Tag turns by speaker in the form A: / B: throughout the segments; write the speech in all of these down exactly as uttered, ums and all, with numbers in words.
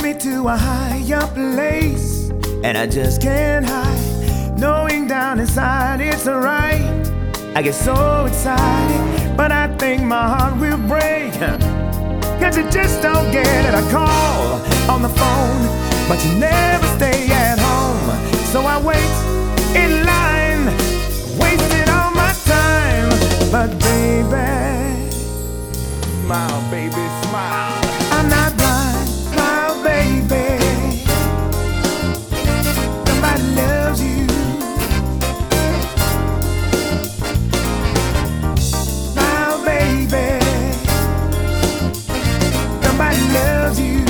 A: me to a higher place, and I just can't hide, knowing down inside it's alright. I get so excited, but I think my heart will break, cause you just don't get it. I call on the phone, but you never stay at home. So I wait in line, wasting all my time. But baby, smile, baby, smile. I'm not blind, smile, baby. Somebody loves you. Smile, baby. Somebody loves you.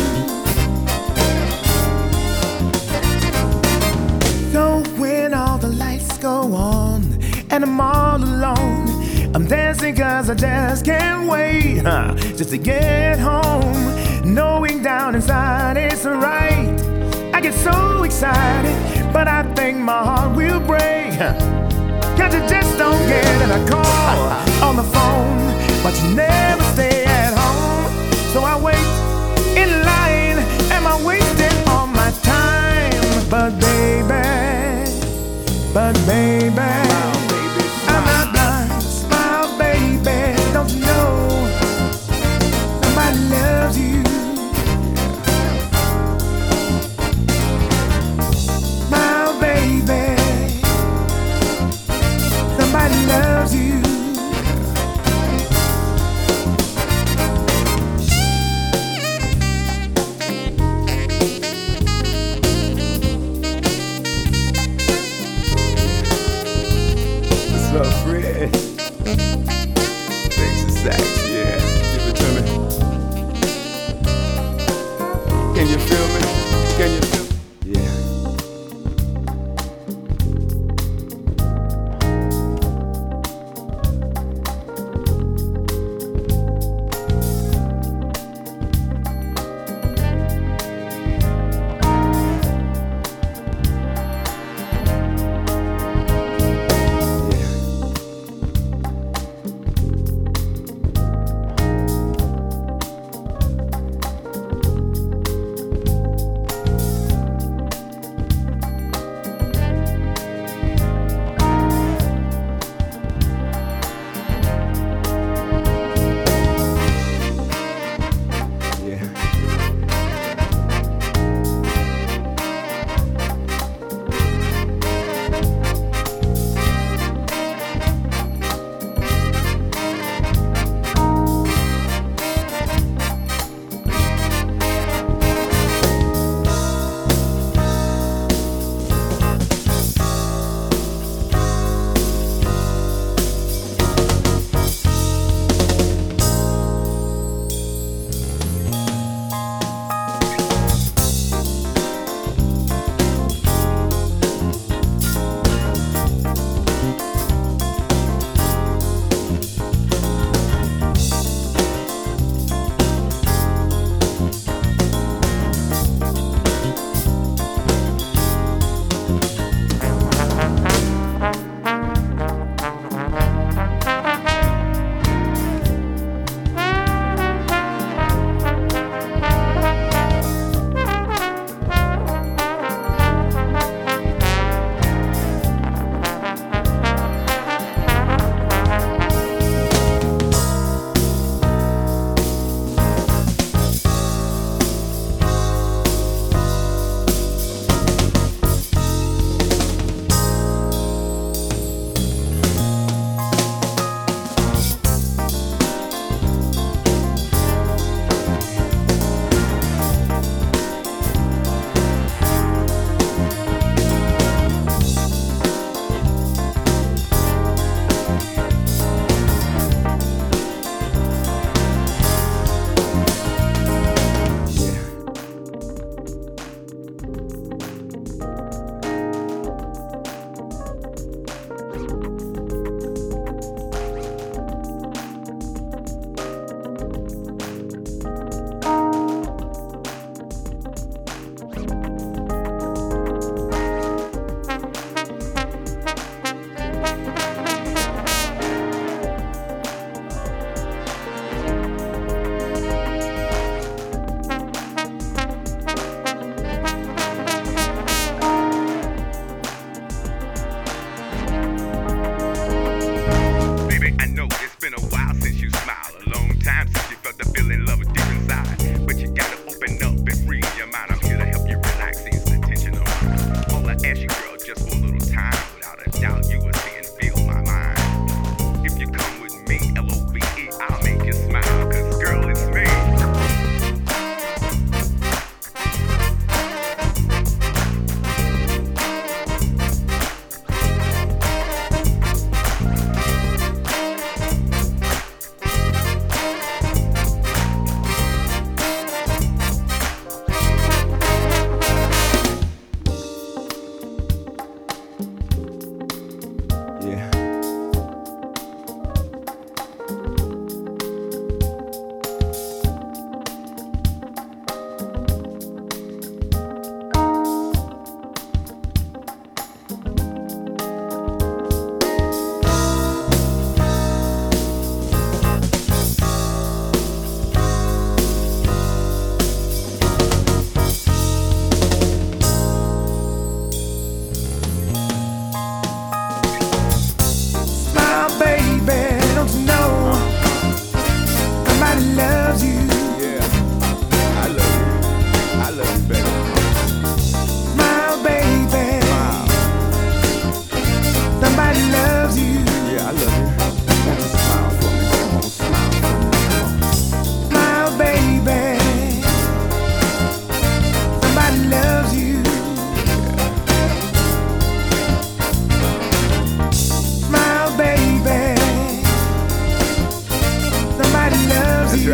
A: So when all the lights go on and I'm all alone, I'm dancing cause I just can't wait, huh, just to get home, knowing down inside it's alright. I get so excited, but I think my heart will break, huh, cause you just don't get it. I call on the phone, but you never stay at home. So I wait in line, am I wasting all my time? But baby, but baby, I'm not blind. Smile, baby, don't you know somebody loves you? Smile, baby, somebody loves you. What's up, Fred? Texas sax, yeah. Give it to me. Can you feel me? Can you feel me? Yeah.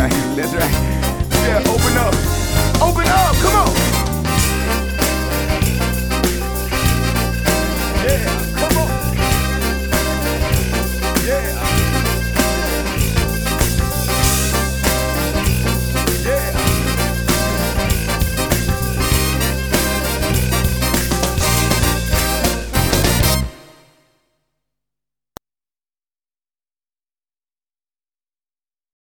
A: right, that's right. Yeah, open up. Open up, come on.